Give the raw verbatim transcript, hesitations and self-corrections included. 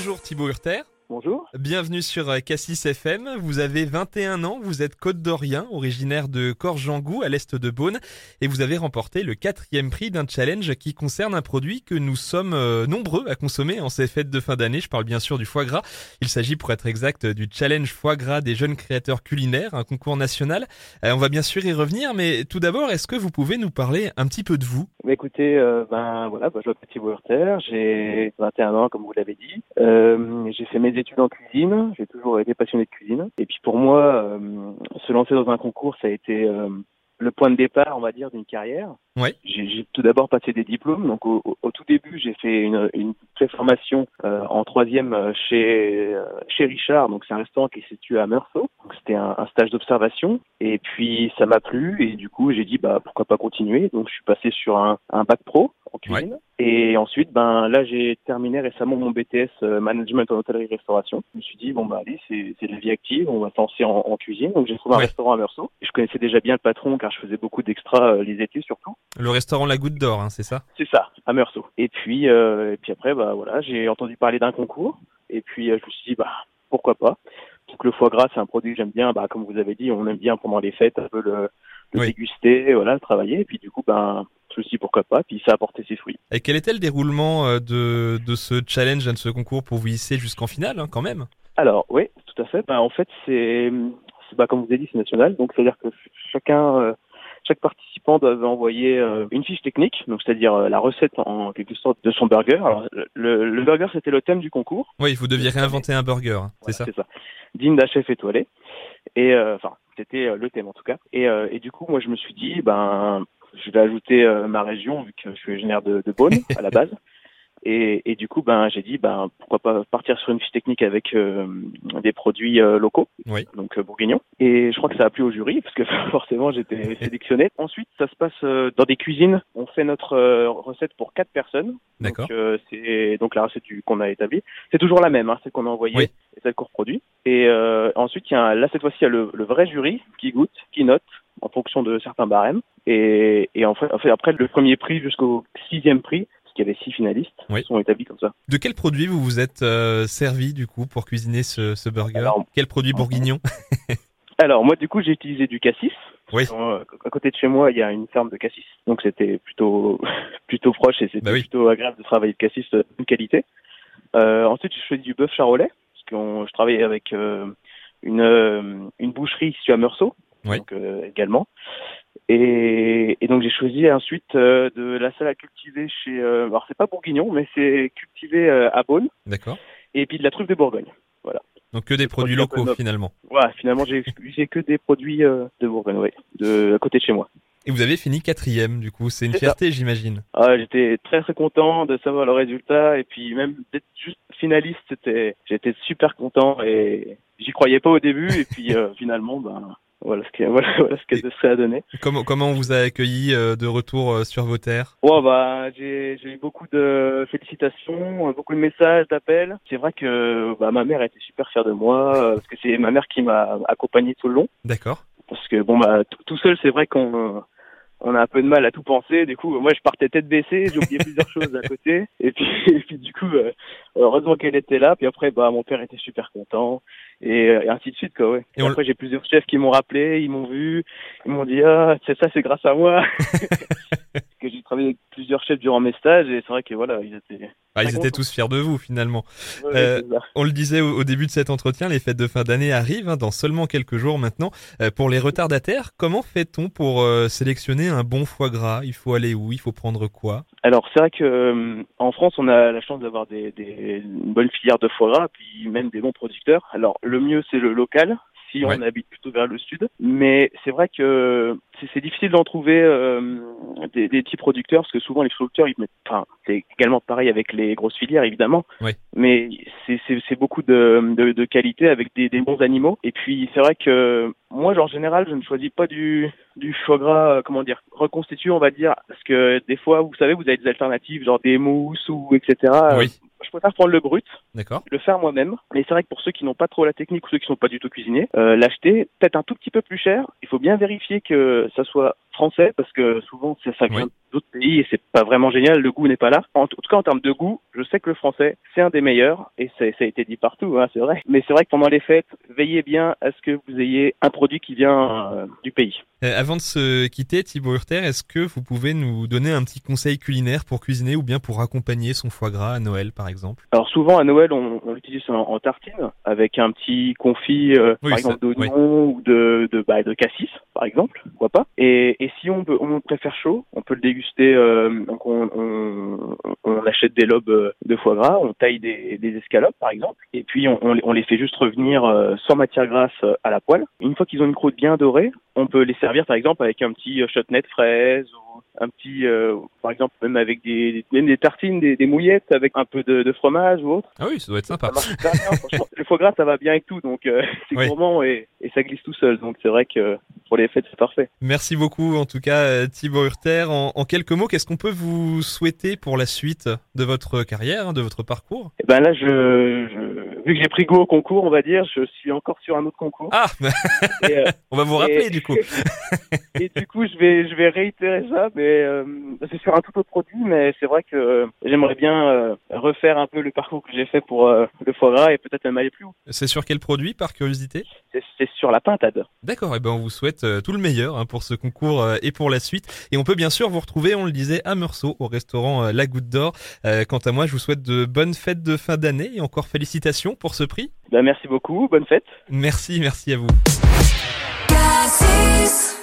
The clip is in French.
Bonjour Thibaut Hurter. Bonjour. Bienvenue sur Cassis F M. Vous avez vingt et un ans, vous êtes côte-d'Orien, originaire de Corjangou, à l'est de Beaune, et vous avez remporté le quatrième prix d'un challenge qui concerne un produit que nous sommes euh, nombreux à consommer en ces fêtes de fin d'année. Je parle bien sûr du foie gras. Il s'agit, pour être exact, du challenge foie gras des jeunes créateurs culinaires, un concours national. Euh, on va bien sûr y revenir, mais tout d'abord, est-ce que vous pouvez nous parler un petit peu de vous ? Bah, écoutez, euh, ben voilà, bah, je m'appelle Thibaut Hurter, j'ai vingt et un ans comme vous l'avez dit. Euh, j'ai fait mes études en cuisine, j'ai toujours été passionné de cuisine. Et puis pour moi, euh, se lancer dans un concours, ça a été euh, le point de départ, on va dire, d'une carrière. Ouais. J'ai, j'ai tout d'abord passé des diplômes. Donc au, au, au tout début, j'ai fait une, une préformation euh, en troisième chez euh, chez Richard. Donc c'est un restaurant qui est situé à Meursault. Donc c'était un, un stage d'observation. Et puis ça m'a plu et du coup j'ai dit bah pourquoi pas continuer. Donc je suis passé sur un, un bac pro en cuisine. Ouais. Et ensuite ben là j'ai terminé récemment mon B T S euh, management en hôtellerie-restauration. Je me suis dit bon bah allez c'est c'est de la vie active, on va se lancer en, en cuisine. Donc j'ai trouvé un Ouais. restaurant à Meursault. Et je connaissais déjà bien le patron car je faisais beaucoup d'extras euh, les étés surtout. Le restaurant La Goutte d'Or, hein, c'est ça ? C'est ça, à Meursault. Et puis, euh, et puis après, bah voilà, j'ai entendu parler d'un concours. Et puis, euh, je me suis dit, bah pourquoi pas. Donc le foie gras, c'est un produit que j'aime bien. Bah comme vous avez dit, on aime bien pendant les fêtes un peu le, le Oui. déguster, voilà, le travailler. Et puis du coup, ben je me suis dit pourquoi pas. Puis ça a porté ses fruits. Et quel était le déroulement euh, de, de ce challenge, de ce concours pour vous hisser jusqu'en finale, hein, quand même ? Alors oui, tout à fait. Ben en fait, c'est, c'est bah, comme vous avez dit, c'est national. Donc c'est-à-dire que chacun euh, Chaque participant doit envoyer euh, une fiche technique, donc c'est-à-dire euh, la recette en quelque sorte de son burger. Alors, le, le burger, c'était le thème du concours. Oui, vous deviez réinventer un burger, hein, c'est Voilà, ça ? c'est ça. Digne d'un chef étoilé. Et euh, enfin, c'était euh, le thème en tout cas. Et, euh, et du coup, moi, je me suis dit, ben, je vais ajouter euh, ma région vu que je suis originaire de, de Beaune à la base. Et, et du coup, ben, j'ai dit, ben, pourquoi pas partir sur une fiche technique avec euh, des produits euh, locaux, Oui. donc euh, bourguignons. Et je crois que ça a plu au jury, parce que forcément, j'étais sélectionné. Ensuite, ça se passe euh, dans des cuisines. On fait notre euh, recette pour quatre personnes. D'accord. Donc, euh, c'est donc la recette du- qu'on a établie. C'est toujours la même, hein, celle qu'on a envoyée Oui. et celle qu'on reproduit. Et euh, ensuite, il y a un- là cette fois-ci, il y a le, le vrai jury qui goûte, qui note en fonction de certains barèmes. Et, et en fait, en fait, après le premier prix jusqu'au sixième prix, parce qu'il y avait six finalistes, Oui. sont établis comme ça. De quel produit vous vous êtes euh, servi, du coup, pour cuisiner ce, ce burger ? Alors, Quel produit bourguignon ? Alors moi du coup j'ai utilisé du cassis. Oui. Euh, à côté de chez moi il y a une ferme de cassis, donc c'était plutôt plutôt proche et c'était Bah oui. plutôt agréable de travailler de cassis de bonne qualité. Euh, ensuite je faisais du bœuf charolais parce que je travaillais avec euh, une euh, une boucherie située à Meursault, Oui. donc euh, également. Et, et donc j'ai choisi ensuite euh, de la salle à cultiver chez euh, alors c'est pas bourguignon mais c'est cultivé euh, à Beaune D'accord. et puis de la truffe de Bourgogne. Voilà. Donc que des produits Produit un peu locaux, noble. finalement. Ouais, finalement, j'ai utilisé que des produits euh, de Bourgogne, oui, de à côté de chez moi. Et vous avez fini quatrième, du coup. C'est une C'est ça. fierté, j'imagine. Ah, j'étais très très content de savoir le résultat et puis même d'être juste finaliste, c'était, j'étais super content et j'y croyais pas au début et puis euh, finalement, ben voilà ce que voilà, voilà ce que ça a donné. Comment, comment on vous a accueilli euh, de retour euh, sur vos terres ? Bon bah j'ai j'ai eu beaucoup de félicitations, euh, beaucoup de messages, d'appels. C'est vrai que bah ma mère était super fière de moi euh, parce que c'est ma mère qui m'a accompagné tout le long. D'accord. Parce que bon bah tout tout seul, c'est vrai qu'on on a un peu de mal à tout penser. Du coup, moi, je partais tête baissée, j'ai oublié plusieurs choses à côté. Et puis, et puis du coup, euh, heureusement qu'elle était là. Puis après, bah, mon père était super content. Et, euh, et ainsi de suite, quoi, ouais. Et Et on... après, j'ai plusieurs chefs qui m'ont rappelé, ils m'ont vu, ils m'ont dit, ah, c'est ça, c'est grâce à moi. Que j'ai travaillé avec plusieurs chefs durant mes stages. Et c'est vrai que voilà, ils étaient... Ah, ils très étaient contents. tous fiers de vous, finalement. Ouais, Euh, c'est ça. on le disait au, au début de cet entretien, les fêtes de fin d'année arrivent hein, dans seulement quelques jours maintenant. Euh, pour les retardataires, comment fait-on pour euh, sélectionner un bon foie gras ? Il faut aller où ? Il faut prendre quoi ? Alors c'est vrai que euh, en France on a la chance d'avoir des, des une bonne filière de foie gras puis même des bons producteurs. Alors le mieux c'est le local si Ouais. on habite plutôt vers le sud, mais c'est vrai que c'est, c'est difficile d'en trouver euh, des, des petits producteurs parce que souvent les producteurs ils mettent, enfin c'est également pareil avec les grosses filières évidemment, Ouais. mais c'est, c'est, c'est beaucoup de, de, de qualité avec des, des bons animaux. Et puis c'est vrai que moi en général je ne choisis pas du du foie gras, euh, comment dire, reconstitué, on va dire, parce que des fois, vous savez, vous avez des alternatives, genre des mousses ou et cetera. Euh, Oui. je préfère prendre le brut, D'accord. le faire moi-même. Mais c'est vrai que pour ceux qui n'ont pas trop la technique ou ceux qui sont pas du tout cuisiniers, euh, l'acheter peut-être un tout petit peu plus cher. Il faut bien vérifier que ça soit français, parce que souvent, ça, ça vient Oui. d'autres pays et c'est pas vraiment génial, le goût n'est pas là. En, en tout cas, en termes de goût, je sais que le français, c'est un des meilleurs et ça, ça a été dit partout, hein, c'est vrai. Mais c'est vrai que pendant les fêtes, veillez bien à ce que vous ayez un produit qui vient euh, du pays. Euh, avant de se quitter, Thibaut Hurter, est-ce que vous pouvez nous donner un petit conseil culinaire pour cuisiner ou bien pour accompagner son foie gras à Noël, par exemple? Alors souvent à Noël, on, on l'utilise en, en tartine avec un petit confit, euh, Oui, par ça- exemple d'oignon ou de, de, bah, de cassis, par exemple, pourquoi pas. Et, et si on, peut, on préfère chaud, on peut le déguster. Euh, donc on, on, on achète des lobes euh, de foie gras, on taille des, des escalopes, par exemple, et puis on, on, les- on les fait juste revenir euh, sans matière grasse euh, à la poêle. Une fois qu'ils ont une croûte bien dorée, on peut les servir par exemple avec un petit euh, chutney de fraise ou un petit, euh, par exemple même avec des, même des tartines, des, des mouillettes avec un peu de, de fromage ou autre. Ah oui, ça doit être sympa. Ça marche super bien, franchement. Le foie gras, ça va bien avec tout, donc euh, c'est Oui. gourmand et, et ça glisse tout seul. Donc c'est vrai que pour les fêtes, c'est parfait. Merci beaucoup, en tout cas, euh, Thibaut Hurter. En, en quelques mots, qu'est-ce qu'on peut vous souhaiter pour la suite de votre carrière, hein, de votre parcours? Et ben là, je, je, vu que j'ai pris goût au concours, on va dire, je suis encore sur un autre concours. Ah, Et, euh, on va vous rappeler du coup. et du coup, je vais, je vais réitérer ça, mais euh, c'est sur un tout autre produit, mais c'est vrai que euh, j'aimerais bien euh, refaire un peu le parcours que j'ai fait pour euh, le foie gras et peut-être même aller plus haut. C'est sur quel produit, par curiosité? C'est, c'est sur la pintade. D'accord, et ben on vous souhaite euh, tout le meilleur hein, pour ce concours euh, et pour la suite. Et on peut bien sûr vous retrouver, on le disait, à Meursault, au restaurant euh, La Goutte d'Or. Euh, quant à moi, je vous souhaite de bonnes fêtes de fin d'année et encore félicitations pour ce prix. Ben, merci beaucoup, bonne fête. Merci, merci à vous. Cassis.